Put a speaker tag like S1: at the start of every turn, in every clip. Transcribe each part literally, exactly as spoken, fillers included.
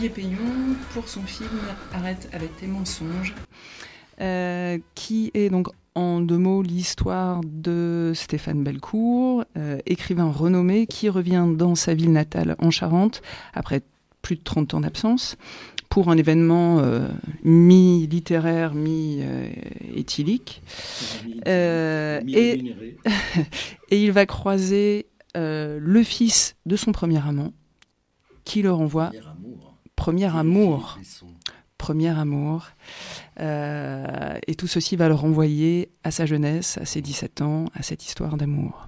S1: Olivier Payon pour son film Arrête avec tes mensonges, euh, qui est donc en deux mots l'histoire de Stéphane Bellecour, euh, écrivain renommé qui revient dans sa ville natale en Charente après plus de trente ans d'absence pour un événement euh, mi-littéraire, mi-éthylique. Euh, et, et il va croiser euh, le fils de son premier amant, qui le renvoie.
S2: Premier amour.
S1: Premier amour. Premier amour. Euh, et tout ceci va le renvoyer à sa jeunesse, à ses dix-sept ans, à cette histoire d'amour.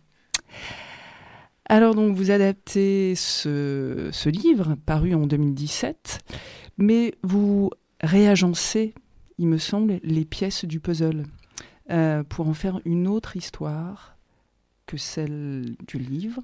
S1: Alors donc vous adaptez ce, ce livre paru en deux mille dix-sept, mais vous réagencez, il me semble, les pièces du puzzle euh, pour en faire une autre histoire que celle du livre.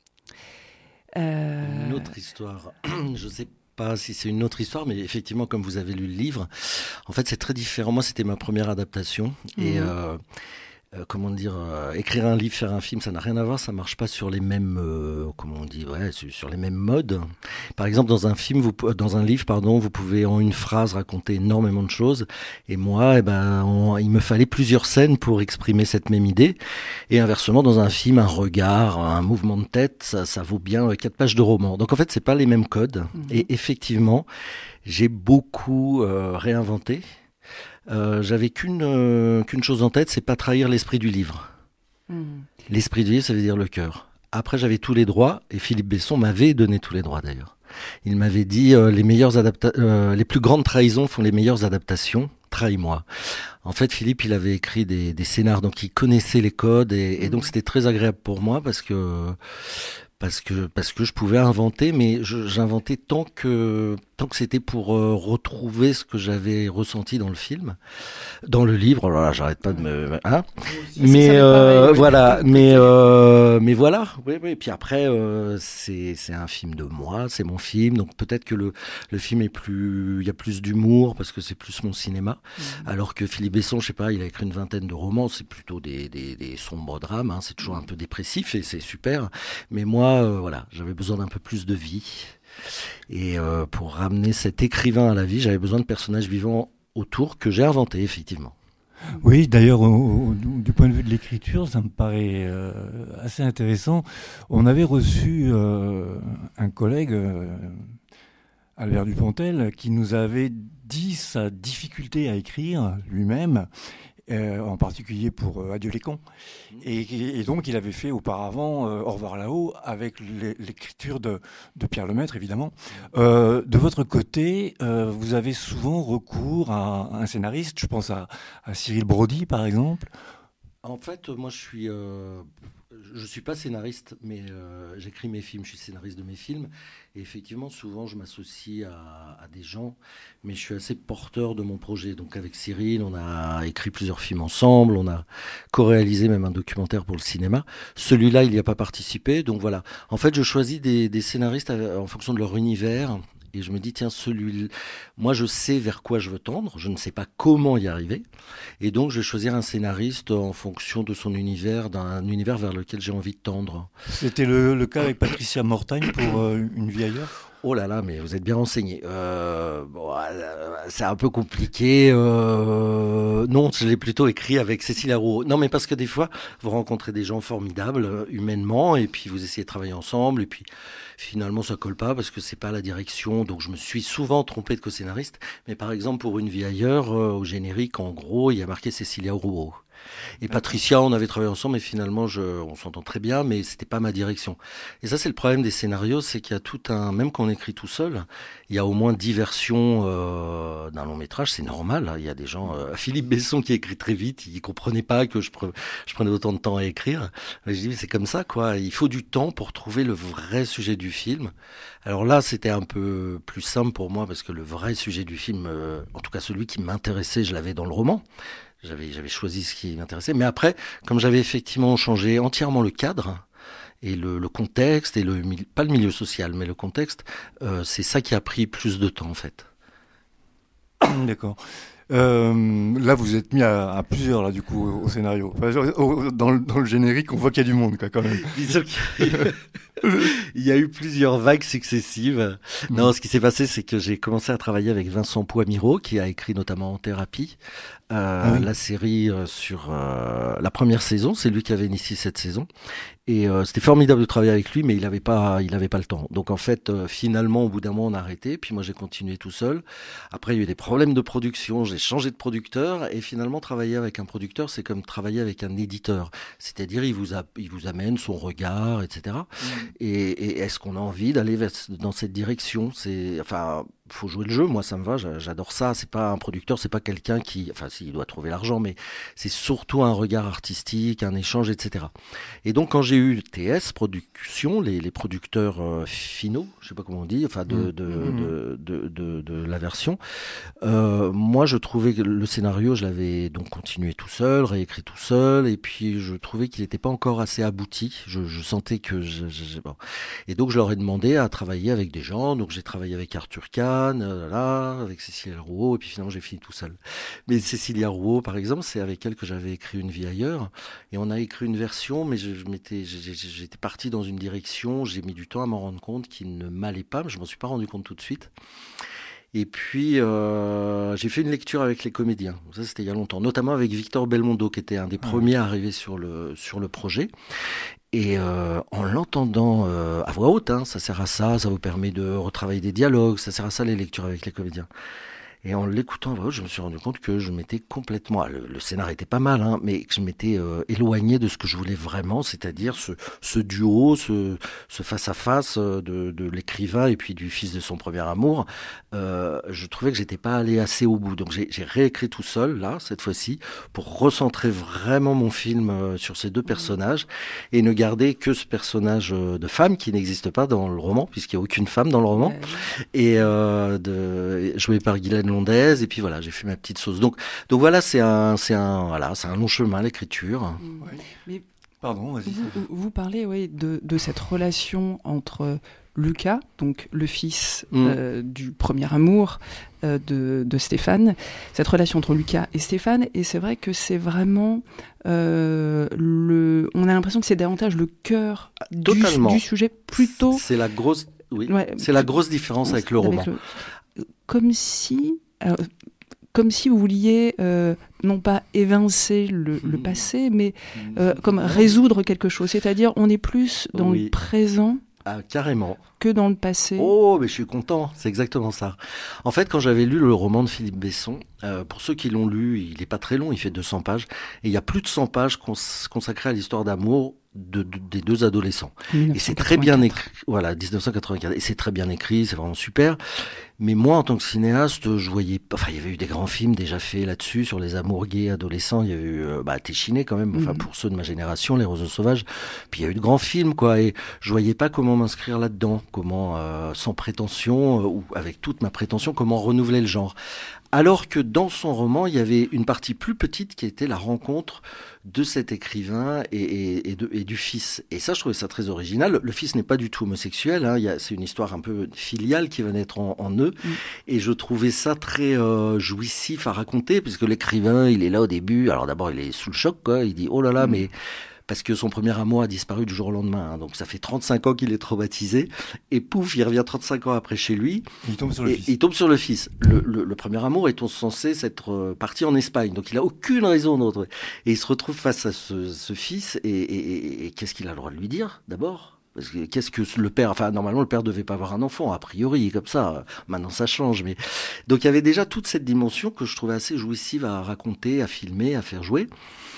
S2: Euh... Une autre histoire, je sais pas si c'est une autre histoire, mais effectivement, comme vous avez lu le livre, en fait c'est très différent. Moi c'était ma première adaptation mmh. et... Euh... Euh, comment dire, euh, écrire un livre, faire un film, ça n'a rien à voir, ça marche pas sur les mêmes, euh, comment on dit, ouais, sur, sur les mêmes modes. Par exemple, dans un film, vous, dans un livre, pardon, vous pouvez en une phrase raconter énormément de choses. Et moi, eh ben, on, il me fallait plusieurs scènes pour exprimer cette même idée. Et inversement, dans un film, un regard, un mouvement de tête, ça, ça vaut bien quatre pages de roman. Donc en fait, c'est pas les mêmes codes. Mmh. Et effectivement, j'ai beaucoup euh, réinventé. Euh, j'avais qu'une, euh, qu'une chose en tête, c'est pas trahir l'esprit du livre. Mmh. L'esprit du livre, ça veut dire le cœur. Après, j'avais tous les droits, et Philippe Besson m'avait donné tous les droits d'ailleurs. Il m'avait dit euh, les meilleures adapta- euh, les plus grandes trahisons font les meilleures adaptations. Trahis-moi. En fait, Philippe, il avait écrit des, des scénars, donc il connaissait les codes, et, mmh. et donc c'était très agréable pour moi parce que. Parce que, parce que je pouvais inventer, mais je, j'inventais tant que, tant que c'était pour euh, retrouver ce que j'avais ressenti dans le film, dans le livre. Alors là, j'arrête pas de me, hein. Mais euh, pareil, voilà, oui. mais euh, mais voilà. Oui, oui. Puis après, euh, c'est c'est un film de moi, c'est mon film, donc peut-être que le le film est plus, il y a plus d'humour parce que c'est plus mon cinéma. Mmh. Alors que Philippe Besson, je sais pas, il a écrit une vingtaine de romans, c'est plutôt des des, des sombres drames. Hein, c'est toujours un peu dépressif et c'est super. Mais moi, euh, voilà, j'avais besoin d'un peu plus de vie. Et euh, pour ramener cet écrivain à la vie, j'avais besoin de personnages vivants autour que j'ai inventés, effectivement.
S3: Oui, d'ailleurs, au, au, du point de vue de l'écriture, ça me paraît euh, assez intéressant. On avait reçu euh, un collègue, euh, Albert Dupontel, qui nous avait dit sa difficulté à écrire lui-même, euh, en particulier pour euh, Adieu les cons. Et, et donc, il avait fait auparavant euh, Au revoir là-haut avec l'écriture de, de Pierre Lemaître, évidemment. Euh, de votre côté, euh, vous avez souvent recours à, à un scénariste. Je pense à, à Cyril Brody, par exemple.
S2: En fait, moi, je suis, euh, je suis pas scénariste, mais euh, j'écris mes films. Je suis scénariste de mes films. Et effectivement, souvent, je m'associe à, à des gens, mais je suis assez porteur de mon projet. Donc, avec Cyril, on a écrit plusieurs films ensemble. On a co-réalisé même un documentaire pour le cinéma. Celui-là, il n'y a pas participé. Donc, voilà. En fait, je choisis des, des scénaristes en fonction de leur univers. Et je me dis, tiens, celui moi, je sais vers quoi je veux tendre. Je ne sais pas comment y arriver. Et donc, je vais choisir un scénariste en fonction de son univers, d'un univers vers lequel j'ai envie de tendre.
S3: C'était le, le cas avec Patricia Mortagne pour euh, Une vie ailleurs ?
S2: Oh là là, mais vous êtes bien renseigné. Euh, bon, c'est un peu compliqué. Euh, non, je l'ai plutôt écrit avec Cécile Arro. Non, mais parce que des fois, vous rencontrez des gens formidables, humainement, et puis vous essayez de travailler ensemble, et puis finalement, ça colle pas parce que c'est pas la direction. Donc, je me suis souvent trompé de co-scénariste. Mais par exemple, pour Une vie ailleurs, euh, au générique, en gros, il y a marqué Cécilia Rouault. Et Patricia, on avait travaillé ensemble, mais finalement, je, on s'entend très bien, mais c'était pas ma direction. Et ça, c'est le problème des scénarios, c'est qu'il y a tout un, même quand on écrit tout seul, il y a au moins dix versions euh, d'un long métrage, c'est normal. Hein, il y a des gens, euh, Philippe Besson qui écrit très vite, il comprenait pas que je, pre, je prenais autant de temps à écrire. Mais je dis, mais c'est comme ça, quoi. Il faut du temps pour trouver le vrai sujet du film. Alors là, c'était un peu plus simple pour moi parce que le vrai sujet du film, euh, en tout cas celui qui m'intéressait, je l'avais dans le roman. J'avais, j'avais choisi ce qui m'intéressait. Mais après, comme j'avais effectivement changé entièrement le cadre et le, le contexte, et le pas le milieu social, mais le contexte, euh, c'est ça qui a pris plus de temps, en fait.
S3: D'accord. Euh, là, vous êtes mis à, à plusieurs, là, du coup, au, au scénario. Enfin, au, dans, le, dans le générique, on voit qu'il y a du monde, quoi, quand même.
S2: Disons qu'il y a, il y a eu plusieurs vagues successives. Mmh. Non, ce qui s'est passé, c'est que j'ai commencé à travailler avec Vincent Poix-Mirault, qui a écrit notamment En Thérapie, euh, ah oui. la série euh, sur euh, la première saison. C'est lui qui avait initié cette saison. Et euh, c'était formidable de travailler avec lui, mais il n'avait pas, il avait pas le temps. Donc en fait, euh, finalement, au bout d'un mois, on a arrêté. Puis moi, j'ai continué tout seul. Après, il y a eu des problèmes de production. J'ai changé de producteur. Et finalement, travailler avec un producteur, c'est comme travailler avec un éditeur. C'est-à-dire, il vous, a, il vous amène son regard, et cetera. Mmh. Et, et est-ce qu'on a envie d'aller vers, dans cette direction ? C'est, enfin, faut jouer le jeu. Moi, ça me va. J'adore ça. C'est pas un producteur, c'est pas quelqu'un qui, enfin, s'il doit trouver l'argent, mais c'est surtout un regard artistique, un échange, et cetera. Et donc, quand j'ai eu T S Productions, les, les producteurs euh, finaux, je sais pas comment on dit, enfin de de, mmh. de, de, de, de la version, euh, moi je trouvais que le scénario, je l'avais donc continué tout seul, réécrit tout seul, et puis je trouvais qu'il n'était pas encore assez abouti. Je, je sentais que je, je, je, bon. Et donc je leur ai demandé à travailler avec des gens. Donc j'ai travaillé avec Arthur Kahn, euh, là, avec Cécilia Rouault, et puis finalement j'ai fini tout seul. Mais Cécilia Rouault, par exemple, c'est avec elle que j'avais écrit Une vie ailleurs, et on a écrit une version, mais je, je m'étais j'ai, J'étais parti dans une direction, j'ai mis du temps à m'en rendre compte qui ne m'allait pas, mais je ne m'en suis pas rendu compte tout de suite. Et puis, euh, j'ai fait une lecture avec les comédiens. Ça, c'était il y a longtemps, notamment avec Victor Belmondo, qui était un des premiers à arriver sur le, sur le projet. Et euh, en l'entendant euh, à voix haute, hein, ça sert à ça, ça vous permet de retravailler des dialogues, ça sert à ça les lectures avec les comédiens. Et en l'écoutant, je me suis rendu compte que je m'étais complètement... Le, le scénario était pas mal, hein, mais que je m'étais euh, éloigné de ce que je voulais vraiment, c'est-à-dire ce, ce duo, ce, ce face-à-face de, de l'écrivain et puis du fils de son premier amour. Euh, je trouvais que j'étais pas allé assez au bout. Donc j'ai, j'ai réécrit tout seul, là, cette fois-ci, pour recentrer vraiment mon film euh, sur ces deux personnages et ne garder que ce personnage de femme qui n'existe pas dans le roman, puisqu'il n'y a aucune femme dans le roman, ouais. et euh, de, joué par Guylaine Londaise, et puis voilà, j'ai fait ma petite sauce. Donc, donc voilà, c'est un, c'est un, voilà, c'est un long chemin, l'écriture.
S1: Ouais. Mais
S3: pardon, vas-y.
S1: Vous, vous parlez, oui, de, de cette relation entre Lucas, donc le fils mmh. euh, du premier amour euh, de, de Stéphane, cette relation entre Lucas et Stéphane, et c'est vrai que c'est vraiment euh, le, on a l'impression que c'est davantage le cœur du, du sujet plutôt.
S2: C'est la grosse, oui, ouais, c'est la grosse différence avec le avec roman.
S1: Le, comme si. Alors, comme si vous vouliez euh, non pas évincer le, le passé, mais euh, comme résoudre quelque chose. C'est-à-dire, on est plus dans oui. le présent
S2: ah, carrément.
S1: que dans le passé.
S2: Oh, mais je suis content, c'est exactement ça. En fait, quand j'avais lu le roman de Philippe Besson, euh, pour ceux qui l'ont lu, il n'est pas très long, il fait deux cents pages, et il y a plus de cent pages cons- consacrées à l'histoire d'amour De, de, des deux adolescents. Et c'est très bien écrit. Voilà, dix-neuf cent quatre-vingt-quatre. Et c'est très bien écrit, c'est vraiment super. Mais moi, en tant que cinéaste, je voyais pas, enfin, il y avait eu des grands films déjà faits là-dessus, sur les amours gays adolescents. Il y a eu, euh, bah, Téchiné quand même, enfin, mmh. pour ceux de ma génération, Les Roseaux Sauvages. Puis il y a eu de grands films, quoi. Et je voyais pas comment m'inscrire là-dedans. Comment, euh, sans prétention, euh, ou avec toute ma prétention, comment renouveler le genre. Alors que dans son roman, il y avait une partie plus petite qui était la rencontre de cet écrivain et, et, et, de, et du fils. Et ça, je trouvais ça très original. Le fils n'est pas du tout homosexuel, hein. Il y a, c'est une histoire un peu filiale qui va naître en, en eux. Mmh. Et je trouvais ça très euh, jouissif à raconter, puisque l'écrivain, il est là au début. Alors d'abord, il est sous le choc, quoi. Il dit « Oh là là, mmh. mais... » parce que son premier amour a disparu du jour au lendemain. Hein. Donc ça fait trente-cinq ans qu'il est traumatisé. Et pouf, il revient trente-cinq ans après chez lui.
S3: Il tombe sur le fils.
S2: Il tombe sur le fils. Le, le, le premier amour est censé être parti en Espagne. Donc il n'a aucune raison de retrouver. Et il se retrouve face à ce, ce fils. Et, et, et, et qu'est-ce qu'il a le droit de lui dire, d'abord ? Parce que qu'est-ce que le père... Enfin, normalement, le père devait pas avoir un enfant, a priori, comme ça. Maintenant, ça change. Mais donc il y avait déjà toute cette dimension que je trouvais assez jouissive à raconter, à filmer, à faire jouer.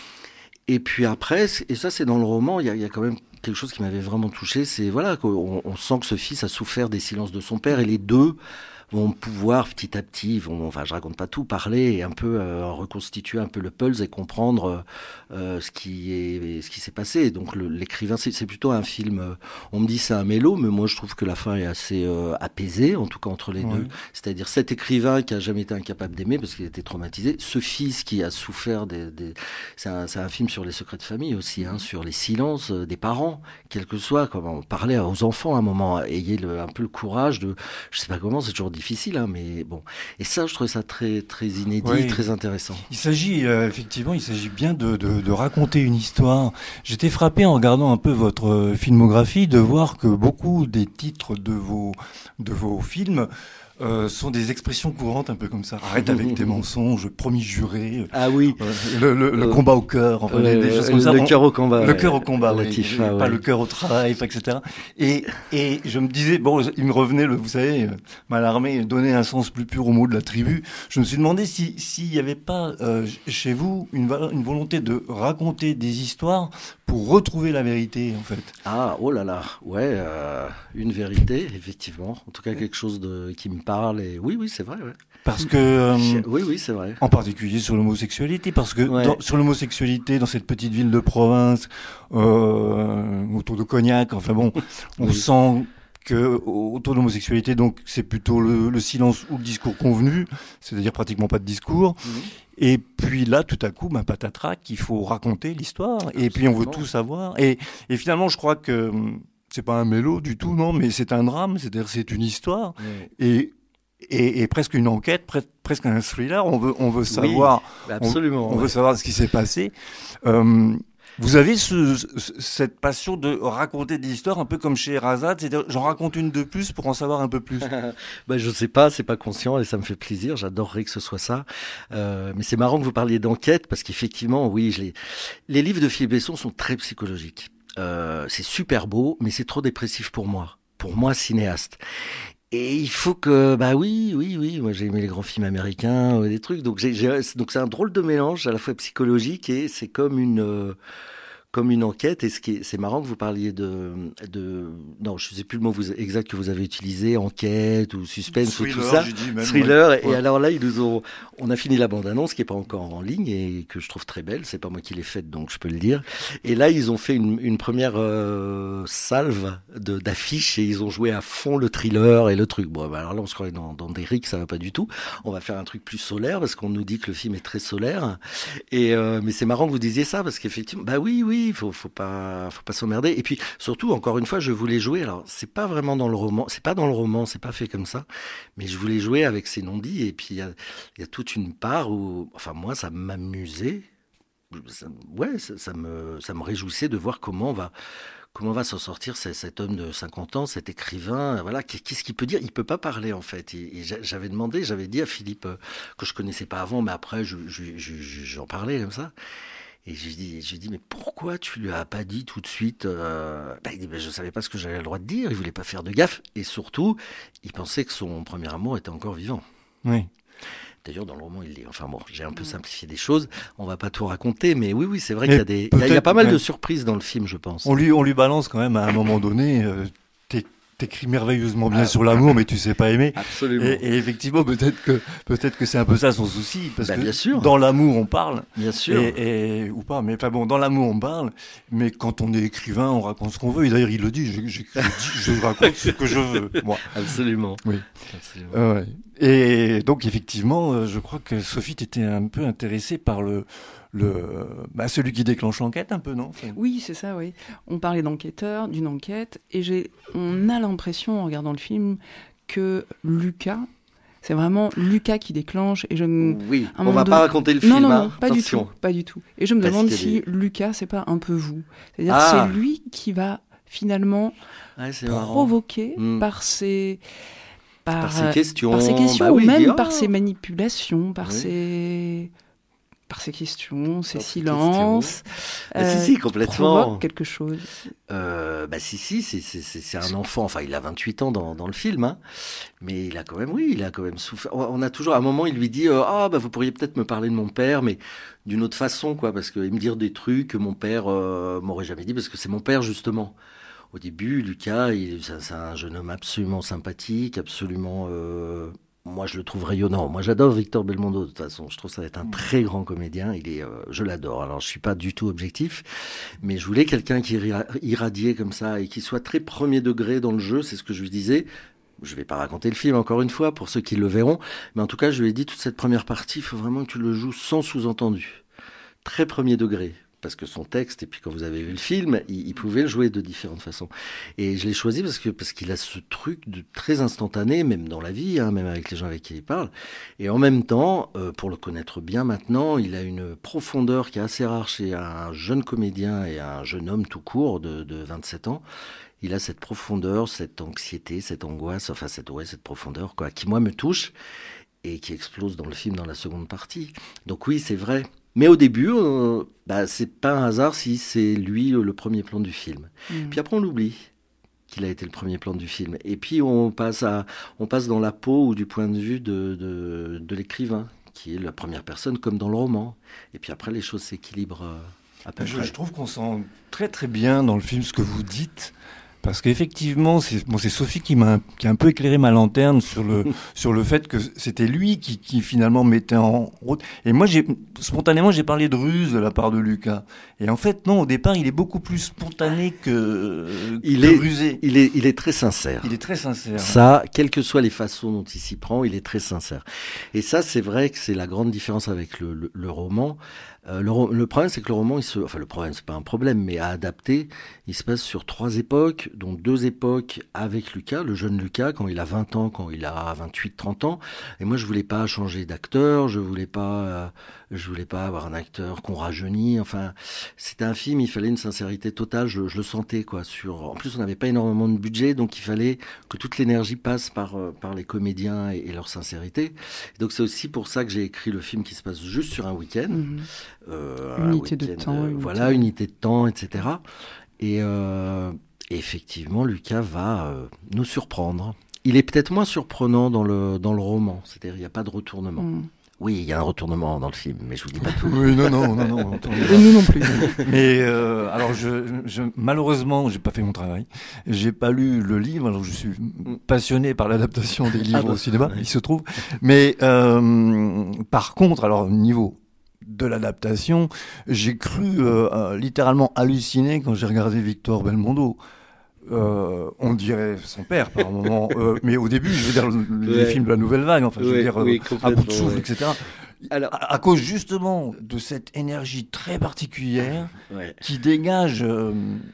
S2: Et puis après, et ça c'est dans le roman, il y a, il y a quand même quelque chose qui m'avait vraiment touché, c'est voilà, qu'on on sent que ce fils a souffert des silences de son père, et les deux vont pouvoir petit à petit, vont, enfin je raconte pas tout, parler et un peu euh, reconstituer un peu le pulse et comprendre euh, ce qui est, ce qui s'est passé. Donc le, l'écrivain, c'est, c'est plutôt un film. Euh, on me dit c'est un mélo, mais moi je trouve que la fin est assez euh, apaisée, en tout cas entre les ouais. deux. C'est-à-dire cet écrivain qui a jamais été incapable d'aimer parce qu'il était traumatisé, ce fils qui a souffert des, des... C'est, un, c'est un film sur les secrets de famille aussi, hein, sur les silences des parents parents, quel que soit, comment parler aux enfants à un moment, ayez le, un peu le courage de, je sais pas comment, c'est toujours difficile, hein, mais bon. Et ça, je trouvais ça très, très inédit, oui. très intéressant.
S3: Il s'agit, euh, effectivement, il s'agit bien de, de, de raconter une histoire. J'étais frappé en regardant un peu votre filmographie de voir que beaucoup des titres de vos, de vos films Euh, sont des expressions courantes un peu comme ça. Arrête avec tes mensonges, promis juré.
S2: Ah oui.
S3: Euh, le, le, le euh, combat au cœur. Enfin,
S2: euh,
S3: des, des choses comme ça.
S2: Le cœur au combat.
S3: Le
S2: ouais.
S3: cœur au combat, oui.
S2: Tifa,
S3: Pas
S2: ouais.
S3: le cœur au travail, et cetera. Et, et je me disais, bon, il me revenait, le, vous savez, Mallarmé, donner un sens plus pur au mot de la tribu. Je me suis demandé si, s'il n'y avait pas, euh, chez vous, une, une volonté de raconter des histoires pour retrouver la vérité, en fait.
S2: Ah, oh là là. Ouais, euh, une vérité, effectivement. En tout cas, quelque chose de, qui me parle. Et oui, oui. Oui, c'est vrai, ouais.
S3: Parce que... Euh,
S2: oui, oui, c'est vrai.
S3: En particulier sur l'homosexualité, parce que ouais. dans, sur l'homosexualité, dans cette petite ville de province, euh, autour de Cognac, enfin bon, on oui. sent que autour de l'homosexualité, donc c'est plutôt le, le silence ou le discours convenu, c'est-à-dire pratiquement pas de discours. Mmh. Et puis là, tout à coup, ben, patatrac, il faut raconter l'histoire. Absolument. Et puis on veut tout savoir. Et, et finalement, je crois que... c'est pas un mélo du tout, non, mais c'est un drame, c'est-à-dire c'est une histoire. Oui. Et... Et, et presque une enquête, pre- presque un thriller. On veut, on veut savoir.
S2: Oui, absolument.
S3: On, on
S2: ouais.
S3: veut savoir ce qui s'est passé. Euh, vous avez ce, ce, cette passion de raconter des histoires, un peu comme chez Sherazade, c'est-à-dire j'en raconte une de plus pour en savoir un peu plus.
S2: Ben je sais pas, c'est pas conscient et ça me fait plaisir. J'adorerais que ce soit ça. Euh, mais c'est marrant que vous parliez d'enquête parce qu'effectivement, oui, je les, les livres de Philippe Besson sont très psychologiques. Euh, c'est super beau, mais c'est trop dépressif pour moi. Pour moi, cinéaste. Et il faut que, bah oui, oui, oui, moi j'ai aimé les grands films américains, euh, des trucs, donc j'ai, j'ai, donc c'est un drôle de mélange à la fois psychologique et c'est comme une, euh, comme une enquête. Et ce qui est, c'est marrant que vous parliez de, de, non, je sais plus le mot vous, exact que vous avez utilisé, enquête ou suspense
S3: thriller,
S2: ou tout ça,
S3: j'ai dit même,
S2: thriller.
S3: Ouais.
S2: Et
S3: Ouais.
S2: alors là, ils nous ont, on a fini la bande-annonce qui est pas encore en ligne et que je trouve très belle. C'est pas moi qui l'ai faite, donc je peux le dire. Et là, ils ont fait une, une première euh, salve de, d'affiches et ils ont joué à fond le thriller et le truc. Bon, bah alors là, on se croirait dans, dans des rics, ça va pas du tout. On va faire un truc plus solaire parce qu'on nous dit que le film est très solaire. Et euh, mais c'est marrant que vous disiez ça parce qu'effectivement, bah oui, oui, faut, faut pas, faut pas s'emmerder. Et puis surtout, encore une fois, je voulais jouer. Alors, c'est pas vraiment dans le roman, c'est pas dans le roman, c'est pas fait comme ça. Mais je voulais jouer avec ces non-dits. Et puis il y a, il y a toute une part où, enfin moi, ça m'amusait. Ça, ouais, ça, ça me, ça me réjouissait de voir comment on va. Comment va s'en sortir cet, cet homme de cinquante ans, cet écrivain, voilà, qu'est-ce qu'il peut dire? Il peut pas parler, en fait. Et, et j'avais demandé, j'avais dit à Philippe, euh, que je connaissais pas avant, mais après, je, je, je, j'en parlais comme ça. Et j'ai dit, j'ai dit, mais pourquoi tu lui as pas dit tout de suite euh... bah, il dit, bah, je savais pas ce que j'avais le droit de dire, il voulait pas faire de gaffe. Et surtout, il pensait que son premier amour était encore vivant.
S3: Oui.
S2: D'ailleurs, dans le roman, il est. Enfin bon, j'ai un peu simplifié des choses. On va pas tout raconter, mais oui, oui, c'est vrai mais qu'il y a des. Il y a, il y a pas mal ouais. de surprises dans le film, je pense.
S3: On lui, on lui balance quand même à un moment donné. Euh, t'es, t'écris merveilleusement bien ah, sur l'amour, mais tu sais pas aimer.
S2: Absolument.
S3: Et, et effectivement, peut-être que peut-être que c'est un peu ça son souci, parce
S2: bah,
S3: que
S2: bien sûr.
S3: dans l'amour, on parle.
S2: Bien sûr.
S3: Et, et ou pas, mais enfin bon, dans l'amour, on parle. Mais quand on est écrivain, on raconte ce qu'on veut. Et d'ailleurs, il le dit. Je, je, je, je, je raconte ce que je veux. Moi.
S2: Absolument.
S3: Oui.
S2: Absolument.
S3: Euh, ouais. Et donc effectivement, je crois que Sophie était un peu intéressée par le, le, bah celui qui déclenche l'enquête, un peu, non? Enfin...
S1: Oui, c'est ça, oui. On parlait d'enquêteur, d'une enquête, et j'ai, on a l'impression en regardant le film que Lucas, c'est vraiment Lucas qui déclenche. Et je me,
S2: oui, on va de... pas raconter le
S1: non,
S2: film.
S1: Non, non,
S2: hein.
S1: pas
S2: Attention.
S1: du tout, pas du tout. Et je me
S2: Parce
S1: demande si
S2: des...
S1: Lucas, c'est pas un peu vous. C'est-à-dire
S2: ah.
S1: que c'est lui qui va finalement
S2: ouais, c'est
S1: provoquer
S2: mmh.
S1: par ses... Par,
S2: par ses questions,
S1: par ses questions
S2: bah oui,
S1: ou même
S2: dit, oh.
S1: par ses manipulations, par oui. ses... par ses questions, ses par silences.
S2: Bah, euh, si, si, complètement.
S1: Provoque quelque chose.
S2: Euh, bah si, si, c'est, c'est, c'est, c'est un enfant. Enfin, il a vingt-huit ans dans, dans le film, hein. Mais il a quand même, oui, il a quand même souffert. On a toujours, à un moment, il lui dit, euh, ah, bah vous pourriez peut-être me parler de mon père, mais d'une autre façon, quoi, parce qu'il me dire des trucs que mon père euh, m'aurait jamais dit, parce que c'est mon père, justement. Au début, Lucas, il, c'est, c'est un jeune homme absolument sympathique, absolument... Euh, moi, je le trouve rayonnant. Moi, j'adore Victor Belmondo, de toute façon. Je trouve ça va être un très grand comédien. Il est, euh, je l'adore. Alors, je suis pas du tout objectif, mais je voulais quelqu'un qui irradiait comme ça et qui soit très premier degré dans le jeu. C'est ce que je lui disais. Je vais pas raconter le film, encore une fois, pour ceux qui le verront. Mais en tout cas, je lui ai dit, toute cette première partie, il faut vraiment que tu le joues sans sous-entendu. Très premier degré. parce que son texte, et puis quand vous avez vu le film, il, il pouvait le jouer de différentes façons. Et je l'ai choisi parce que parce qu'il a ce truc de très instantané, même dans la vie, hein, même avec les gens avec qui il parle. Et en même temps, euh, pour le connaître bien maintenant, il a une profondeur qui est assez rare chez un jeune comédien et un jeune homme tout court de, de vingt-sept ans. Il a cette profondeur, cette anxiété, cette angoisse, enfin cette, ouais, cette profondeur quoi, qui moi me touche et qui explose dans le film dans la seconde partie. Donc oui, c'est vrai. Mais au début, euh, bah, c'est pas un hasard si c'est lui le premier plan du film. Mmh. Puis après, on l'oublie qu'il a été le premier plan du film. Et puis, on passe, à, on passe dans la peau ou du point de vue de, de, de l'écrivain, qui est la première personne, comme dans le roman. Et puis après, les choses s'équilibrent euh, à peu
S3: je,
S2: près.
S3: Je trouve qu'on sent très très bien dans le film ce que vous dites. Parce qu'effectivement, c'est, bon, c'est Sophie qui m'a qui a un peu éclairé ma lanterne sur le, sur le fait que c'était lui qui, qui finalement mettait en route. Et moi, j'ai, spontanément, j'ai parlé de ruse de la part de Lucas. Et en fait, non, au départ, il est beaucoup plus spontané que,
S2: il
S3: que
S2: est,
S3: rusé.
S2: Il est, il est très sincère.
S3: Il est très sincère.
S2: Ça, quelles que soient les façons dont il s'y prend, il est très sincère. Et ça, c'est vrai que c'est la grande différence avec le, le, le roman. Euh, le, le problème, c'est que le roman, il se, enfin le problème, c'est pas un problème, mais à adapter, il se passe sur trois époques, dont deux époques avec Lucas, le jeune Lucas, quand il a vingt ans, quand il a vingt-huit, trente ans. Et moi, je voulais pas changer d'acteur, je voulais pas, euh, je voulais pas avoir un acteur qu'on rajeunit. Enfin, c'était un film, il fallait une sincérité totale, je, je le sentais, quoi. Sur, en plus, on n'avait pas énormément de budget, donc il fallait que toute l'énergie passe par, euh, par les comédiens et, et leur sincérité. Et donc, c'est aussi pour ça que j'ai écrit le film qui se passe juste sur un week-end.
S1: Mmh.
S2: Euh,
S1: unité de temps.
S2: Euh, voilà, unité de temps, et cetera. Et, euh, et effectivement, Lucas va euh, nous surprendre. Il est peut-être moins surprenant dans le, dans le roman, c'est-à-dire il n'y a pas de retournement. Mm. Oui, il y a un retournement dans le film, mais je vous dis pas tout.
S3: Oui, non, non, non, non.
S1: Et nous non plus.
S3: Mais euh, alors, je, je, malheureusement, j'ai pas fait mon travail. J'ai pas lu le livre. Alors, je suis passionné par l'adaptation des livres ah bah, au cinéma, ouais. Il se trouve. Mais euh, par contre, alors niveau de l'adaptation, j'ai cru euh, euh, littéralement halluciner quand j'ai regardé Victor Belmondo. Euh, on dirait son père par moment, euh, mais au début, je veux dire, les ouais. films de la Nouvelle Vague, enfin, je veux ouais, dire, oui, euh, à bout de souffle, ouais. et cetera. Alors, à, à cause justement de cette énergie très particulière ouais. qui dégage. Euh,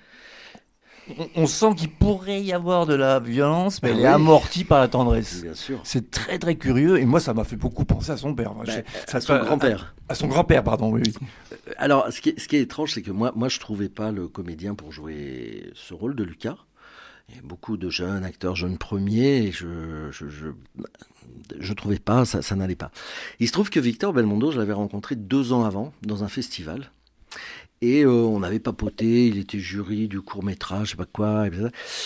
S3: on, on sent qu'il pourrait y avoir de la violence, mais ah, elle oui. est amortie par la tendresse.
S2: Bien sûr.
S3: C'est très très curieux, et moi, ça m'a fait beaucoup penser à son père. Enfin,
S2: bah,
S3: ça,
S2: à son à, grand-père.
S3: À, à son grand-père, pardon. Oui. oui.
S2: Alors, ce qui est, ce qui est étrange, c'est que moi, moi, je trouvais pas le comédien pour jouer ce rôle de Lucas. Il y a beaucoup de jeunes acteurs, jeunes premiers, et je, je, je, je trouvais pas, ça, ça n'allait pas. Il se trouve que Victor Belmondo, je l'avais rencontré deux ans avant, dans un festival. Et euh, on avait papoté, il était jury du court-métrage, je sais pas quoi. Et,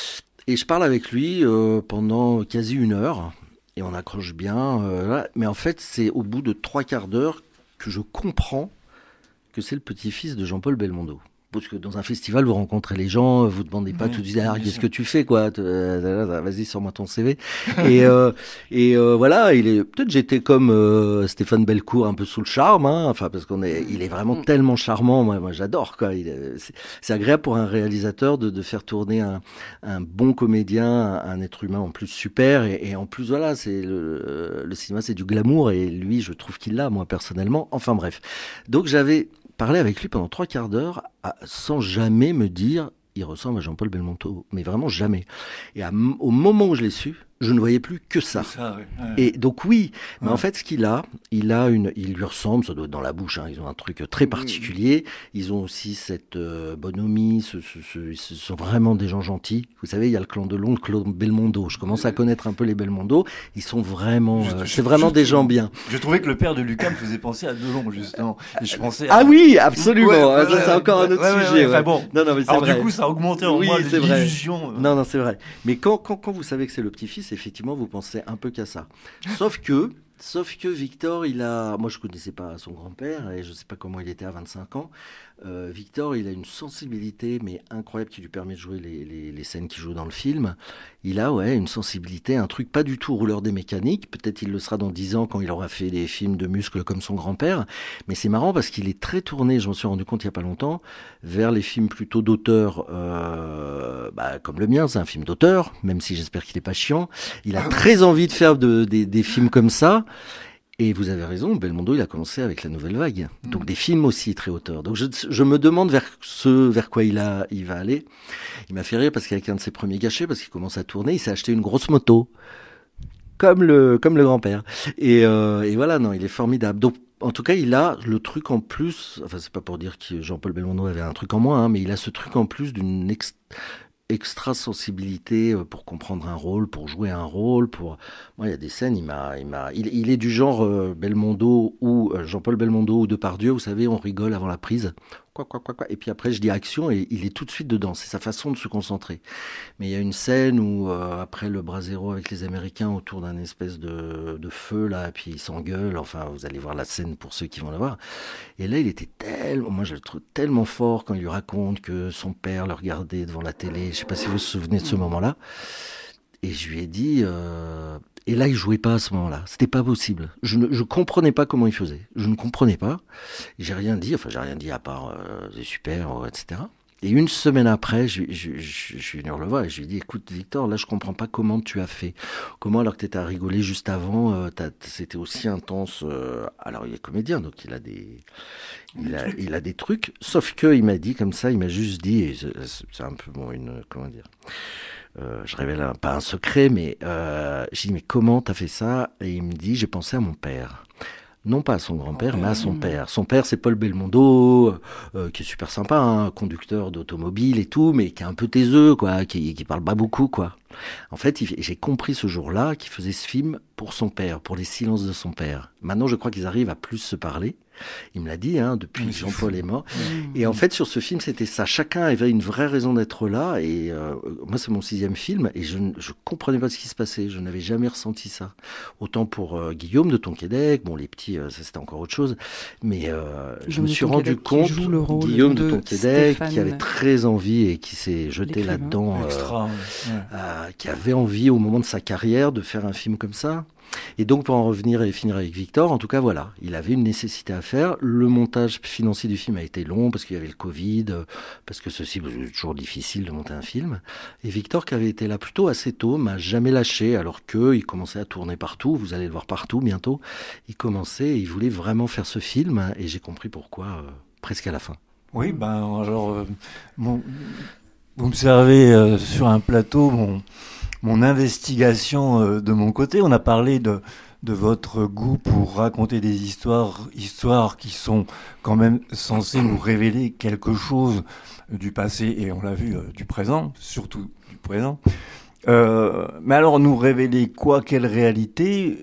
S2: et je parle avec lui euh, pendant quasi une heure, et on accroche bien. Euh, là. Mais en fait, c'est au bout de trois quarts d'heure que je comprends que c'est le petit-fils de Jean-Paul Belmondo. Parce que dans un festival, vous rencontrez les gens, vous ne demandez pas ouais, tout de suite, ah, qu'est-ce que tu fais, quoi, euh, vas-y, sors-moi ton C V. et euh, et euh, voilà, il est, peut-être j'étais comme euh, Stéphane Bellecourt, un peu sous le charme, hein, enfin, parce qu'on est, il est vraiment tellement charmant, moi, moi j'adore, quoi. Il est, c'est, c'est agréable pour un réalisateur de, de faire tourner un, un bon comédien, un, un être humain en plus super, et, et en plus, voilà, c'est le, le cinéma, c'est du glamour, et lui, je trouve qu'il l'a, moi, personnellement. Enfin, bref. Donc, j'avais parlé avec lui pendant trois quarts d'heure sans jamais me dire il ressemble à Jean-Paul Belmondo, mais vraiment jamais. Et à, au moment où je l'ai su, je ne voyais plus que ça.
S3: ça ouais. Ouais.
S2: Et donc oui, mais ouais. en fait ce qu'il a, il a une, il lui ressemble, ça doit être dans la bouche. Hein, ils ont un truc très particulier. Ils ont aussi cette euh, bonhomie. Ce, ce, ce, ce sont vraiment des gens gentils. Vous savez, il y a le clan Delon, le clan Belmondo. Je commence à connaître un peu les Belmondo. Ils sont vraiment, euh, je, c'est je, vraiment je, des gens bien.
S3: Je trouvais que le père de Lucas me faisait penser à Delon justement. Et je pensais.
S2: À... Ah oui, absolument.
S3: Ouais,
S2: ouais, ça
S3: ouais,
S2: c'est encore un autre
S3: ouais,
S2: sujet.
S3: Ouais, ouais. Bon.
S2: Non, non, mais c'est
S3: Alors
S2: vrai.
S3: du coup, ça a augmenté en
S2: oui,
S3: moi
S2: c'est
S3: l'illusion.
S2: Vrai. Non, non, c'est vrai. Mais quand, quand, quand vous savez que c'est le petit-fils, effectivement, vous pensez un peu qu'à ça. Sauf que, sauf que Victor, il a, moi je connaissais pas son grand-père et je sais pas comment il était à vingt-cinq ans. Euh, Victor, il a une sensibilité mais incroyable qui lui permet de jouer les, les, les scènes qu'il joue dans le film. Il a ouais une sensibilité, un truc pas du tout rouleur des mécaniques. Peut-être il le sera dans dix ans quand il aura fait des films de muscles comme son grand-père. Mais c'est marrant parce qu'il est très tourné, je m'en suis rendu compte il y a pas longtemps, vers les films plutôt d'auteur, euh, bah, comme le mien, c'est un film d'auteur, même si j'espère qu'il est pas chiant. Il a très envie de faire de, des, des films comme ça. Et vous avez raison, Belmondo, il a commencé avec la Nouvelle Vague. Donc des films aussi très hauteurs. Donc je, je me demande vers ce vers quoi il, a, il va aller. Il m'a fait rire parce qu'avec un de ses premiers gâchets, parce qu'il commence à tourner, il s'est acheté une grosse moto. Comme le, comme le grand-père. Et, euh, et voilà, non, il est formidable. Donc, en tout cas, il a le truc en plus, enfin, c'est pas pour dire que Jean-Paul Belmondo avait un truc en moins, hein, mais il a ce truc en plus d'une ex, extra sensibilité pour comprendre un rôle, pour jouer un rôle, pour moi il y a des scènes, il m'a il m'a il, il est du genre euh, Belmondo ou euh, Jean-Paul Belmondo ou Depardieu, vous savez, on rigole avant la prise. Quoi quoi quoi quoi et puis après je dis action et il est tout de suite dedans, c'est sa façon de se concentrer. Mais il y a une scène où euh, après le bras zéro avec les Américains autour d'un espèce de de feu là, et puis ils s'engueulent, enfin vous allez voir la scène pour ceux qui vont la voir. Et là il était tellement, moi je le trouve tellement fort quand il lui raconte que son père le regardait devant la télé. Je sais pas si vous vous souvenez de ce moment-là. Et je lui ai dit, euh... et là il jouait pas à ce moment-là. C'était pas possible. Je ne je comprenais pas comment il faisait. Je ne comprenais pas. J'ai rien dit. Enfin j'ai rien dit à part euh, c'est super, euh, et cetera. Et une semaine après, je, je, je, je suis venu le voir et je lui ai dit, écoute Victor, là je comprends pas comment tu as fait. Comment alors que tu étais à rigoler juste avant, euh, c'était aussi intense. Euh... Alors il est comédien, donc il a des, il a, il a des trucs. Sauf que il m'a dit comme ça, il m'a juste dit, et c'est un peu bon une, comment dire. Euh, je révèle un, pas un secret, mais euh, j'ai dit mais comment t'as fait ça? Et il me dit j'ai pensé à mon père. Non pas à son grand-père, mais à son père. Son père, c'est Paul Belmondo, euh, qui est super sympa, hein, conducteur d'automobile et tout, mais qui est un peu taiseux, quoi, qui, qui parle pas beaucoup, quoi. En fait, il, j'ai compris ce jour-là qu'il faisait ce film pour son père, pour les silences de son père. Maintenant, je crois qu'ils arrivent à plus se parler. Il me l'a dit, hein, depuis que Jean-Paul est mort. Mmh. Et en fait, sur ce film, c'était ça. Chacun avait une vraie raison d'être là. Et euh, moi, c'est mon sixième film, et je ne comprenais pas ce qui se passait. Je n'avais jamais ressenti ça. Autant pour euh, Guillaume de Tonquédec, bon, les petits, euh, ça, c'était encore autre chose. Mais euh, je me suis rendu compte, Guillaume de, de Tonquédec, Stéphane, qui avait très envie et qui s'est jeté là-dedans, euh, Extra, ouais. euh, qui avait envie, au moment de sa carrière, de faire un film comme ça. Et donc, pour en revenir et finir avec Victor, en tout cas, voilà, il avait une nécessité à faire. Le montage financier du film a été long parce qu'il y avait le Covid, parce que ceci, c'est toujours difficile de monter un film. Et Victor, qui avait été là plutôt assez tôt, m'a jamais lâché, alors qu'il commençait à tourner partout. Vous allez le voir partout bientôt. Il commençait, il voulait vraiment faire ce film, et j'ai compris pourquoi euh, presque à la fin.
S3: Oui, ben, alors, euh, bon, vous me servez euh, sur un plateau, bon. Mon investigation euh, de mon côté, on a parlé de, de votre goût pour raconter des histoires, histoires qui sont quand même censées nous révéler quelque chose du passé, et on l'a vu, euh, du présent, surtout du présent. Euh, mais alors, nous révéler quoi, quelle réalité?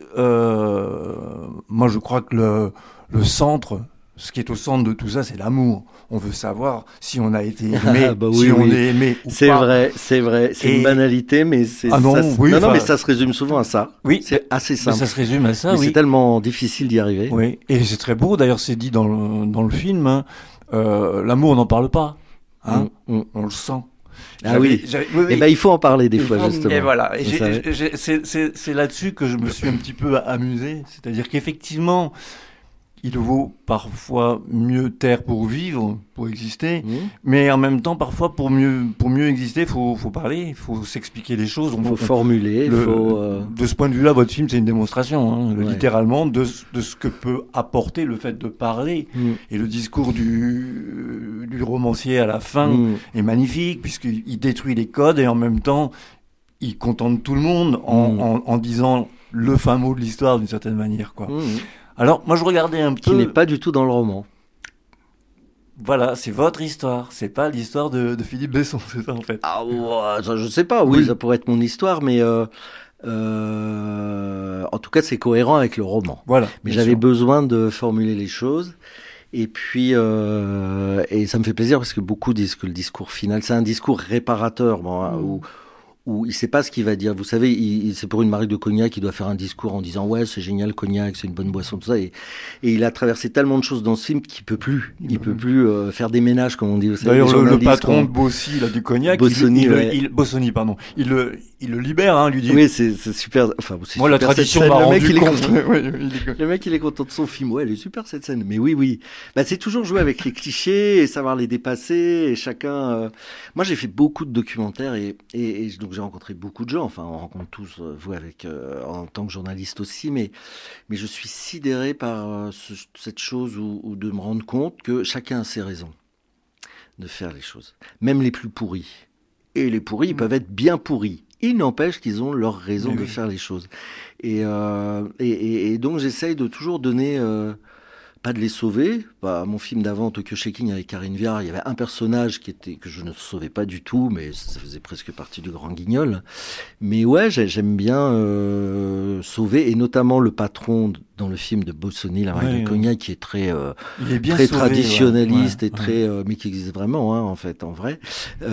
S3: euh, Moi, je crois que le, le centre, ce qui est au centre de tout ça, c'est l'amour. On veut savoir si on a été aimé, ah bah oui, si oui. on est aimé ou
S2: c'est
S3: pas.
S2: C'est vrai, c'est vrai. C'est et... une banalité, mais c'est
S3: ah non,
S2: ça,
S3: oui,
S2: non, non, mais ça se résume souvent à ça.
S3: Oui,
S2: c'est assez simple.
S3: Mais ça se résume à ça,
S2: mais
S3: oui.
S2: C'est tellement difficile d'y arriver.
S3: Oui, et c'est très beau. D'ailleurs, c'est dit dans le dans le film. Hein, euh, l'amour, on n'en parle pas. Hein, mm, mm. On le sent.
S2: Ah oui. oui, oui. Et ben il faut en parler des
S3: il
S2: fois
S3: faut,
S2: justement.
S3: Et voilà. Et j'ai, j'ai, c'est, c'est, c'est là-dessus que je me suis un petit peu amusé. C'est-à-dire qu'effectivement, il vaut parfois mieux taire pour vivre, pour exister, mmh. mais en même temps, parfois, pour mieux, pour mieux exister, il faut, faut parler, il faut s'expliquer les choses.
S2: Il faut on, formuler.
S3: Le,
S2: faut, euh...
S3: De ce point de vue-là, votre film, c'est une démonstration, hein, ouais. littéralement, de, de ce que peut apporter le fait de parler. Mmh. Et le discours du, du romancier à la fin mmh. est magnifique, puisqu'il détruit les codes et en même temps, il contente tout le monde en, mmh. en, en disant le fin mot de l'histoire d'une certaine manière, quoi. Mmh. Alors, moi, je regardais un peu...
S2: Qui n'est pas du tout dans le roman.
S3: Voilà, c'est votre histoire. C'est pas l'histoire de, de Philippe Besson, c'est ça, en fait.
S2: Ah, ouais, ça, je sais pas. Oui, oui, ça pourrait être mon histoire, mais... Euh, euh, en tout cas, c'est cohérent avec le roman.
S3: Voilà.
S2: Mais j'avais sûr. besoin de formuler les choses. Et puis, euh, et ça me fait plaisir parce que beaucoup disent que le discours final, c'est un discours réparateur, bon, mmh. où... où il sait pas ce qu'il va dire. Vous savez, il, c'est pour une marque de cognac, il doit faire un discours en disant ouais, c'est génial, cognac, c'est une bonne boisson, tout ça. Et, et il a traversé tellement de choses dans ce film qu'il peut plus. Il mmh. peut plus euh, faire des ménages, comme on dit. Vous savez,
S3: d'ailleurs, le, le patron de Bossy, là, du cognac,
S2: Bossoni,
S3: il,
S2: ouais.
S3: il, il, Bossoni, pardon, il le, il le libère, hein, lui dit.
S2: Oui, c'est, c'est super. Enfin, c'est
S3: moi,
S2: super,
S3: la tradition m'a rendu
S2: le mec,
S3: compte.
S2: Il est content. Le mec, il est content de son film. Ouais, elle est super cette scène. Mais oui, oui. Bah, c'est toujours jouer avec les clichés et savoir les dépasser. Et chacun. Euh... Moi, j'ai fait beaucoup de documentaires et, et, et donc donc j'ai rencontré beaucoup de gens, enfin on rencontre tous, euh, vous avec, euh, en tant que journaliste aussi, mais, mais je suis sidéré par euh, ce, cette chose où, où de me rendre compte que chacun a ses raisons de faire les choses, même les plus pourris. Et les pourris, ils peuvent être bien pourris. Il n'empêche qu'ils ont leur raison oui, de oui. faire les choses. Et, euh, et, et, et donc j'essaye de toujours donner... Euh, pas de les sauver. Bah, mon film d'avant, Tokyo Shaking avec Karine Viard, il y avait un personnage qui était, que je ne sauvais pas du tout, mais ça faisait presque partie du grand guignol. Mais ouais, j'aime bien euh, sauver, et notamment le patron dans le film de Bossoni, La Marque de Cognac, qui est très, euh, est très sauvé, traditionnaliste ouais, ouais, et très, ouais. euh, mais qui existe vraiment, hein, en fait, en vrai.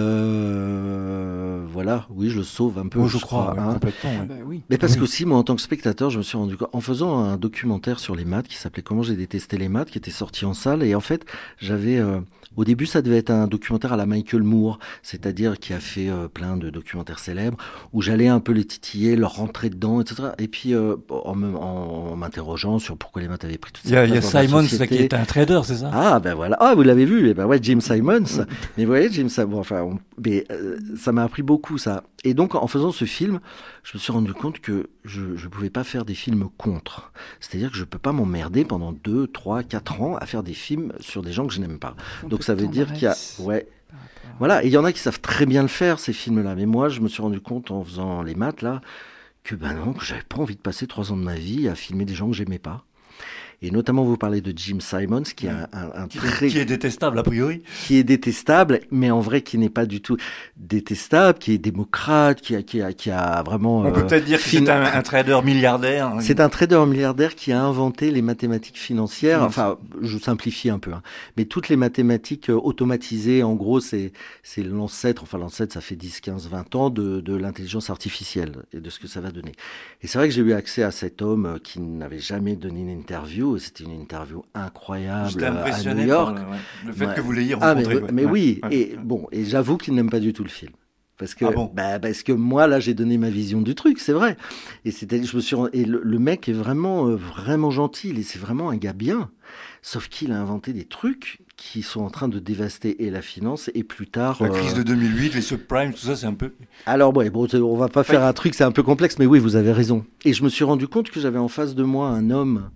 S2: Euh, voilà, oui, je le sauve un peu.
S3: Oh, je, je
S2: crois,
S3: crois,
S2: hein.
S3: complètement. Ouais.
S1: Bah, oui.
S2: Mais parce
S3: oui.
S2: qu'aussi, moi, en tant que spectateur, je me suis rendu compte, en faisant un documentaire sur les maths qui s'appelait Comment j'ai détesté les maths, qui était sorti en salle, et en fait, j'avais, euh, au début, ça devait être un documentaire à la Michael Moore, c'est-à-dire qui a fait euh, plein de documentaires célèbres, où j'allais un peu les titiller, leur rentrer dedans, et cetera. Et puis, euh, en, en, en m'interrogeant sur pourquoi les maths avaient pris toute cette place.
S3: Il y a, il y a Simons qui est un trader, c'est ça?
S2: Ah, ben voilà. Ah, vous l'avez vu. Eh ben ouais, Jim Simons. Mais vous voyez, Jim Simons, enfin, on, mais, euh, ça m'a appris beaucoup, ça. Et donc, en faisant ce film, je me suis rendu compte que je ne pouvais pas faire des films contre. C'est-à-dire que je ne peux pas m'emmerder pendant deux, trois, quatre ans à faire des films sur des gens que je n'aime pas.
S1: Un
S2: donc, ça veut dire qu'il y a... Ouais.
S1: À...
S2: Voilà. Et il y en a qui savent très bien le faire, ces films-là. Mais moi, je me suis rendu compte en faisant les maths, là, que ben non, que j'avais pas envie de passer trois ans de ma vie à filmer des gens que j'aimais pas. Et notamment, vous parlez de Jim Simons, qui est un, un, un
S3: qui,
S2: très...
S3: qui est détestable, a priori.
S2: Qui est détestable, mais en vrai, qui n'est pas du tout détestable, qui est démocrate, qui a, qui a, qui a vraiment...
S3: On peut euh, peut-être dire fin... que c'est un, un trader milliardaire.
S2: C'est un trader milliardaire qui a inventé les mathématiques financières. Enfin, je simplifie un peu. Hein. Mais toutes les mathématiques automatisées, en gros, c'est, c'est l'ancêtre, enfin l'ancêtre, ça fait dix, quinze, vingt ans de, de l'intelligence artificielle et de ce que ça va donner. Et c'est vrai que j'ai eu accès à cet homme qui n'avait jamais donné une interview. C'était une interview incroyable
S3: J'étais
S2: à New York.
S3: Par le, ouais. le fait
S2: ouais.
S3: que vous l'ayez rencontré.
S2: Ah, mais, mais
S3: ouais.
S2: oui,
S3: ouais.
S2: et bon, et j'avoue qu'il n'aime pas du tout le film. Parce que,
S3: ah bon
S2: bah, parce que moi, là, j'ai donné ma vision du truc, c'est vrai. Et c'était, je me suis, et le, le mec est vraiment, euh, vraiment gentil. Et c'est vraiment un gars bien. Sauf qu'il a inventé des trucs qui sont en train de dévaster et la finance et plus tard...
S3: La crise euh... de deux mille huit, les subprimes, tout ça, c'est un peu...
S2: Alors, ouais, bon, on va pas faire un truc, c'est un peu complexe, mais oui, vous avez raison. Et je me suis rendu compte que j'avais en face de moi un homme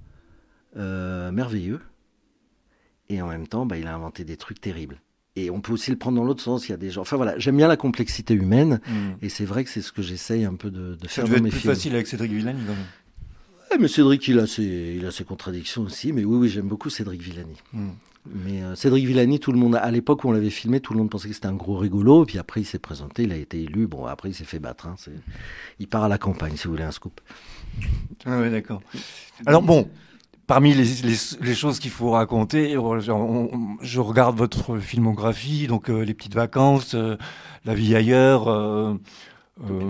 S2: euh, merveilleux. Et en même temps, bah, il a inventé des trucs terribles. Et on peut aussi le prendre dans l'autre sens. Il y a des gens... Enfin voilà, j'aime bien la complexité humaine. Mmh. Et c'est vrai que c'est ce que j'essaye un peu de, de faire dans mes films. Ça
S3: devait être plus facile avec Cédric Villani, quand même.
S2: Ouais, mais Cédric, il a, ses, il a ses contradictions aussi. Mais oui, oui, j'aime beaucoup Cédric Villani. Mmh. Mais euh, Cédric Villani, tout le monde, à l'époque où on l'avait filmé, tout le monde pensait que c'était un gros rigolo. Puis après, il s'est présenté, il a été élu. Bon, après, il s'est fait battre. Hein. C'est... Il part à la campagne, si vous voulez un scoop.
S3: Ah ouais, d'accord. Alors bon... Parmi les, les, les choses qu'il faut raconter, on, on, je regarde votre filmographie, donc euh, Les Petites Vacances, euh, La Vie ailleurs. Euh,
S2: euh,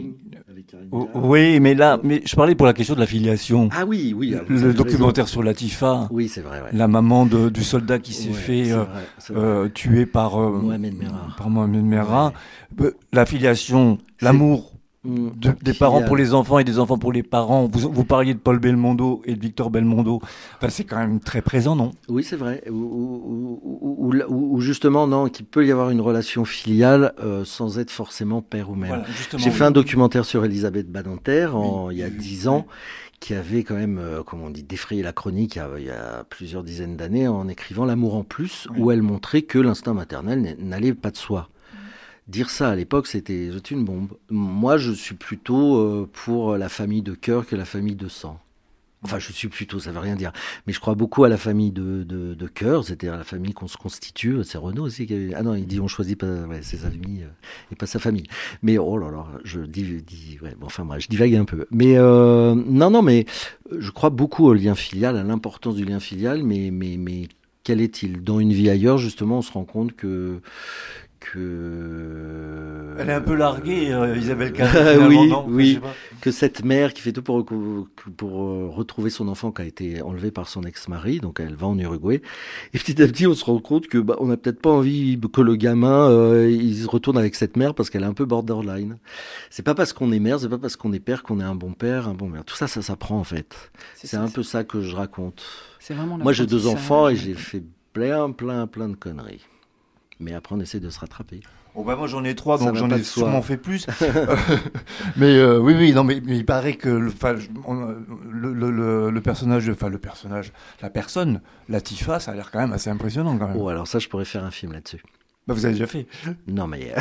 S3: oh, oui, mais là, mais je parlais pour la question de la filiation.
S2: Ah oui, oui.
S3: Le documentaire raison. Sur Latifa.
S2: Oui, c'est vrai. Ouais.
S3: La maman de, du soldat qui s'est ouais, fait euh, vrai, euh, tuer par euh,
S2: Mohamed Merah.
S3: Par Mohamed Merah. Ouais. La filiation, c'est... l'amour. De, des parents pour les enfants et des enfants pour les parents. Vous, vous parliez de Paul Belmondo et de Victor Belmondo. Enfin, c'est quand même très présent, non?
S2: Oui, c'est vrai. Ou, justement, non, qu'il peut y avoir une relation filiale euh, sans être forcément père ou mère. Voilà, J'ai oui. fait un documentaire sur Elisabeth Badinter en, oui, il y a dix oui, ans, oui. qui avait quand même, euh, comme on dit, défrayé la chronique il y a, il y a plusieurs dizaines d'années en écrivant L'amour en plus, oui. où elle montrait que l'instinct maternel n'allait pas de soi. Dire ça à l'époque, c'était une bombe. Moi, je suis plutôt euh, pour la famille de cœur que la famille de sang. Enfin, je suis plutôt, ça veut rien dire. Mais je crois beaucoup à la famille de, de, de cœur, c'est-à-dire la famille qu'on se constitue. C'est Renaud aussi qui avait... Ah non, il dit on choisit pas ouais, ses amis euh, et pas sa famille. Mais oh là là, je dis... dis ouais, bon, enfin bref, je divague un peu. Mais euh, non, non, mais je crois beaucoup au lien filial, à l'importance du lien filial, mais, mais, mais quel est-il? Dans Une vie ailleurs, justement, on se rend compte que... Que...
S3: Elle est un peu larguée, euh, Isabelle Carré.
S2: oui,
S3: non,
S2: oui. Que cette mère qui fait tout pour, pour retrouver son enfant qui a été enlevé par son ex-mari, donc elle va en Uruguay. Et petit à petit, on se rend compte que bah, on n'a peut-être pas envie que le gamin euh, il se retourne avec cette mère parce qu'elle est un peu borderline. C'est pas parce qu'on est mère, c'est pas parce qu'on est père qu'on est un bon père, un bon mère. Tout ça, ça s'apprend en fait. C'est, c'est ça, un c'est... peu ça que je raconte.
S1: C'est vraiment
S2: Moi, j'ai deux enfants et j'ai fait plein, plein, plein de conneries. Mais après, on essaie de se rattraper.
S3: Oh bah moi j'en ai trois,
S2: Ça
S3: donc
S2: va
S3: j'en
S2: pas
S3: ai
S2: de soi.
S3: sûrement fait plus. mais euh, oui, oui, non, mais, mais il paraît que le, enfin, on- le, le, le, le personnage, enfin le personnage, la personne, Latifa, ça a l'air quand même assez impressionnant quand même.
S2: Oh, alors ça, je pourrais faire un film là-dessus.
S3: Bah, vous avez déjà fait.
S2: Non, mais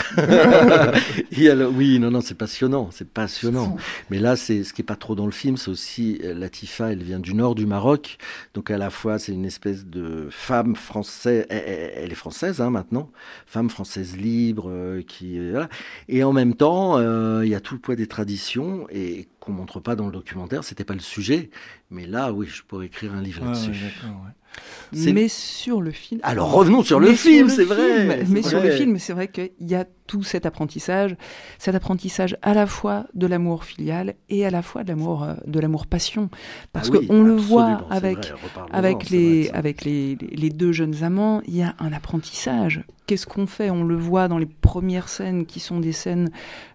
S2: il y a le- oui, non, non, c'est passionnant, c'est passionnant. Mais là, c'est ce qui est pas trop dans le film, c'est aussi euh, Latifa. Elle vient du nord du Maroc, donc à la fois c'est une espèce de femme française. Elle, elle- elle est française hein, maintenant, femme française libre euh, qui euh, voilà. Et en même temps, euh, il y a tout le poids des traditions et qu'on montre pas dans le documentaire. C'était pas le sujet, mais là, oui, je pourrais écrire un livre
S3: Ouais,
S2: là-dessus.
S3: ouais, d'accord, ouais.
S2: C'est-
S1: Mais sur le film.
S2: Alors revenons sur le
S1: Mais
S2: film,
S1: sur
S2: c'est
S1: le
S2: vrai.
S1: film,
S2: c'est
S1: Mais sur
S2: vrai.
S1: le film, c'est vrai qu'il y a tout cet apprentissage, cet apprentissage à la fois de l'amour filial et à la fois de l'amour, euh, de l'amour passion, parce
S2: Ah oui,
S1: qu'on le
S2: absolument,
S1: voit
S2: c'est
S1: avec
S2: vrai, reparlons-en,
S1: avec
S2: c'est
S1: les
S2: vrai, ça.
S1: avec les, les, les deux jeunes amants, il y a un apprentissage. Qu'est-ce qu'on fait? On le voit dans les premières scènes, qui sont des scènes,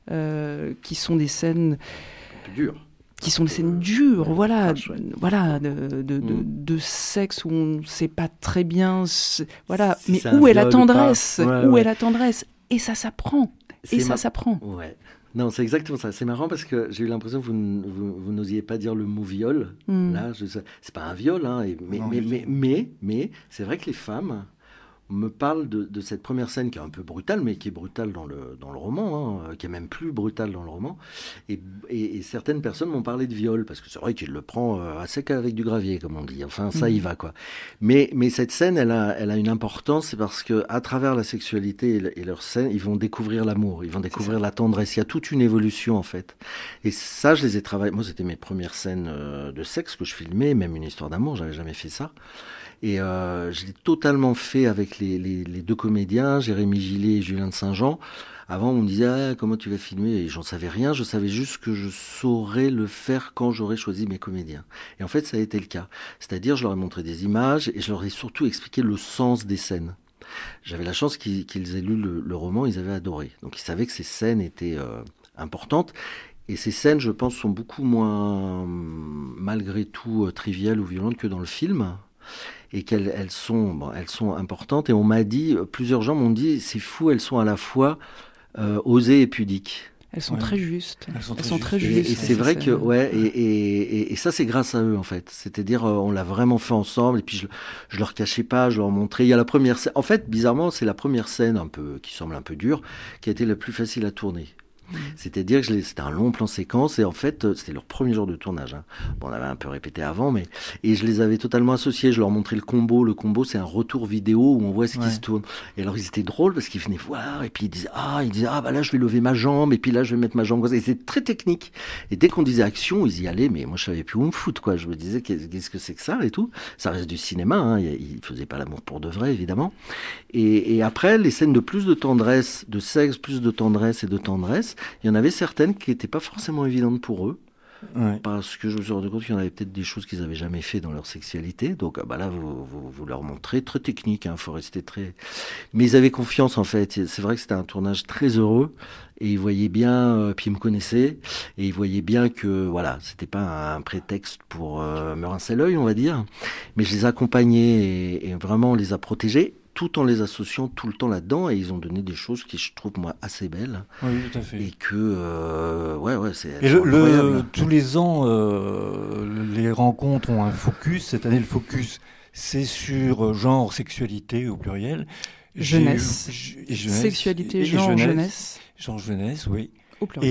S1: euh, qui sont des scènes.
S2: Plus dur.
S1: qui sont des scènes dures,
S2: Ouais,
S1: voilà,
S2: crash, ouais.
S1: voilà, de, de, de,
S2: Mm.
S1: de sexe où on ne sait pas très bien, ce- voilà,
S2: Si
S1: mais
S2: c'est un
S1: où est la
S2: viol ou pas.
S1: tendresse?
S2: Ouais,
S1: Où
S2: ouais.
S1: est la tendresse? Et ça s'apprend, et
S2: C'est
S1: ça
S2: ma-
S1: s'apprend.
S2: Ouais. Non, c'est exactement ça. C'est marrant parce que j'ai eu l'impression que vous, n- vous, vous n'osiez pas dire le mot viol.
S1: Mm.
S2: Là, je sais- c'est pas un viol, hein, et- mais,
S3: Non,
S2: mais,
S3: du
S2: mais,
S3: tout.
S2: mais, mais c'est vrai que les femmes me parlent de, de cette première scène qui est un peu brutale, mais qui est brutale dans le, dans le roman, hein, qui est même plus brutale dans le roman. Et, et- et certaines personnes m'ont parlé de viol, parce que c'est vrai qu'il le prend euh, assez qu'avec du gravier, comme on dit. Enfin, ça
S1: Mhm.
S2: y va, quoi. Mais, mais cette scène, elle a, elle a une importance, c'est parce que à travers la sexualité et, le- et leur scène, ils vont découvrir l'amour, ils vont découvrir la tendresse. Il y a toute une évolution, en fait. Et ça, je les ai travaillées. Moi, c'était mes premières scènes euh, de sexe que je filmais, même une histoire d'amour, j'avais jamais fait ça. Et euh, je l'ai totalement fait avec les, les, les deux comédiens, Jérémy Gillet et Julien de Saint-Jean. Avant, on me disait ah, comment tu vas filmer, et j'en savais rien. Je savais juste que je saurais le faire quand j'aurais choisi mes comédiens. Et en fait, ça a été le cas. C'est-à-dire, je leur ai montré des images et je leur ai surtout expliqué le sens des scènes. J'avais la chance qu'ils, qu'ils aient lu le, le roman, ils avaient adoré. Donc, ils savaient que ces scènes étaient euh, importantes. Et ces scènes, je pense, sont beaucoup moins, malgré tout, euh, triviales ou violentes que dans le film. Et qu'elles elles sont, bon, elles sont importantes. Et on m'a dit, euh, plusieurs gens m'ont dit, c'est fou, elles sont à la fois euh, osées et pudiques.
S1: Elles sont
S3: Ouais.
S1: très justes.
S3: Elles sont
S1: Elles
S3: très
S1: sont
S3: justes.
S1: très
S2: Et,
S1: justes.
S2: et c'est vrai que,
S1: ça.
S2: ouais, et, et, et, et ça, c'est grâce à eux, en fait. C'est-à-dire, euh, on l'a vraiment fait ensemble, et puis je, je leur cachais pas, je leur montrais. Il y a la première scène, en fait, bizarrement, c'est la première scène, un peu, qui semble un peu dure, qui a été la plus facile à tourner. C'est-à-dire que je les- c'était un long plan séquence et en fait euh, c'était leur premier jour de tournage. Hein. Bon, on avait un peu répété avant, mais et je les avais totalement associés. Je leur montrais le combo. Le combo, c'est un retour vidéo où on voit ce qui
S3: Ouais.
S2: se tourne. Et alors ils étaient drôles parce qu'ils venaient voir et puis ils disaient ah ils disaient ah bah là je vais lever ma jambe et puis là je vais mettre ma jambe. Et c'est très technique. Et dès qu'on disait action, ils y allaient. Mais moi je savais plus où me foutre quoi. Je me disais qu'est- qu'est-ce que c'est que ça et tout. Ça reste du cinéma. Hein. Ils ils faisaient pas l'amour pour de vrai évidemment. Et, et après, les scènes de plus de tendresse, de sexe, plus de tendresse et de tendresse, il y en avait certaines qui n'étaient pas forcément évidentes pour eux,
S3: Ouais.
S2: parce que je me suis rendu compte qu'il y en avait peut-être des choses qu'ils n'avaient jamais fait dans leur sexualité. Donc ah bah là, vous, vous, vous leur montrez, très technique, il hein, faut rester très... Mais ils avaient confiance en fait. C'est vrai que c'était un tournage très heureux. Et ils voyaient bien, euh, puis ils me connaissaient, et ils voyaient bien que voilà, c'était pas un prétexte pour euh, me rincer l'œil, on va dire. Mais je les accompagnais et, et vraiment on les a protégés, tout en les associant tout le temps là-dedans. Et ils ont donné des choses qui, je trouve, moi, assez belles.
S3: Oui, tout à fait.
S2: Et que, euh, ouais, ouais, c'est
S3: Et le, le-
S2: incroyable.
S3: tous les ans, euh, les rencontres ont un focus. Cette année, le focus, c'est sur euh, genre, sexualité au pluriel. J'ai
S1: Jeunesse.
S3: eu- j- et jeunesse.
S1: Sexualité,
S3: et- et
S1: genre, jeunesse.
S3: Genre jeunesse, oui.
S1: Au pluriel.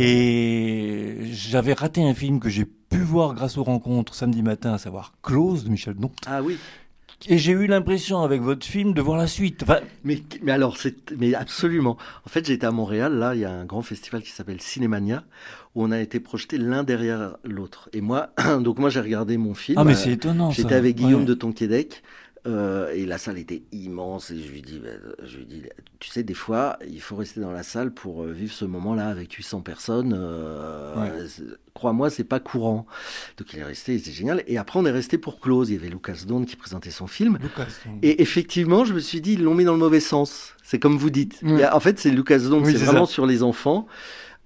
S3: Et j'avais raté un film que j'ai pu voir grâce aux rencontres samedi matin, à savoir Close de Michel Doncq.
S2: Ah oui.
S3: Et j'ai eu l'impression avec votre film de voir la suite. Enfin,
S2: Mais, mais alors, c'est, mais absolument. En fait, j'étais à Montréal, là, il y a un grand festival qui s'appelle Cinémania, où on a été projetés l'un derrière l'autre. Et moi, donc moi, j'ai regardé mon film.
S3: ah mais
S2: euh,
S3: c'est étonnant ça.
S2: J'étais avec Guillaume
S3: Ouais.
S2: de Tonquédec. Euh, et la salle était immense et je lui dis, ben, je lui dis, tu sais, des fois, il faut rester dans la salle pour euh, vivre ce moment-là avec huit cents personnes. Euh,
S3: Ouais.
S2: c'est- Crois-moi, c'est pas courant. Donc il est resté, c'était génial. Et après, on est resté pour Close. Il y avait Lucas Down qui présentait son film.
S3: Lucas.
S2: Et effectivement, je me suis dit, ils l'ont mis dans le mauvais sens. C'est comme vous dites.
S3: Ouais.
S2: Il y a- en fait, c'est Lucas Down,
S3: Oui,
S2: c'est
S3: c'est
S2: vraiment
S3: ça.
S2: sur les enfants.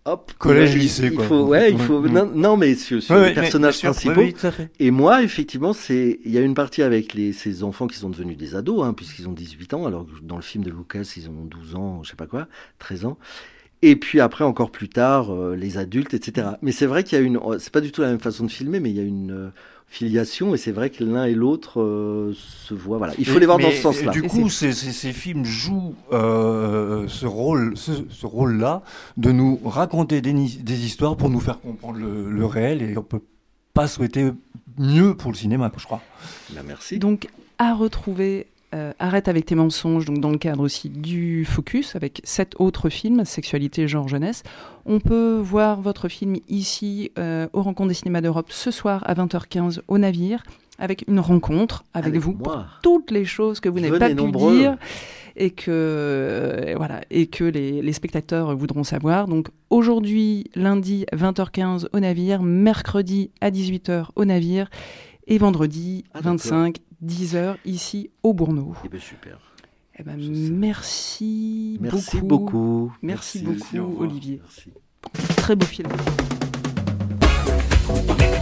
S2: hop,
S3: collège,
S2: il,
S3: lycée,
S2: il
S3: quoi.
S2: faut, ouais, il faut,
S3: Mmh.
S2: non, non, mais sur, sur
S3: Ouais,
S2: les
S3: ouais,
S2: personnages
S3: bien sûr.
S2: principaux.
S3: Oui, oui, tout à fait.
S2: Et moi, effectivement, c'est, il y a une partie avec les, ces enfants qui sont devenus des ados, hein, puisqu'ils ont dix-huit ans, alors que dans le film de Lucas, ils ont douze ans, je sais pas quoi, treize ans. Et puis après, encore plus tard, euh, les adultes, et cetera. Mais c'est vrai qu'il y a une, c'est pas du tout la même façon de filmer, mais il y a une euh, filiation, et c'est vrai que l'un et l'autre euh, se voient. Voilà, il faut
S3: Et-
S2: les voir
S3: mais,
S2: dans ce sens-là.
S3: Du coup, ces, ces- ces films jouent euh, ce rôle, ce, ce rôle-là, de nous raconter des, ni- des histoires pour nous faire comprendre le, le réel, et on peut pas souhaiter mieux pour le cinéma, je crois.
S2: Ben, merci.
S1: Donc, à retrouver, euh, Arrête avec tes mensonges, donc dans le cadre aussi du Focus, avec sept autres films, sexualité, genre, jeunesse. On peut voir votre film ici, euh, au Rencontre des cinémas d'Europe, ce soir à vingt heures quinze au Navire, avec une rencontre avec,
S2: Avec
S1: vous
S2: moi.
S1: pour toutes les choses que vous n'avez
S2: Venez
S1: pas pu
S2: nombreux.
S1: dire et que, euh, voilà, et que les, les spectateurs voudront savoir. Donc aujourd'hui, lundi, vingt heures quinze au Navire, mercredi à dix-huit heures au Navire, et vendredi,
S2: Ah, d'accord.
S1: vingt-cinq, dix heures, ici au Bourneau.
S2: Eh ben, super.
S1: Eh ben,
S2: Je sais.
S1: merci,
S2: Merci
S1: beaucoup.
S2: beaucoup.
S1: Merci
S2: Merci.
S1: beaucoup,
S3: au revoir.
S1: Olivier.
S2: Merci.
S1: Très beau film.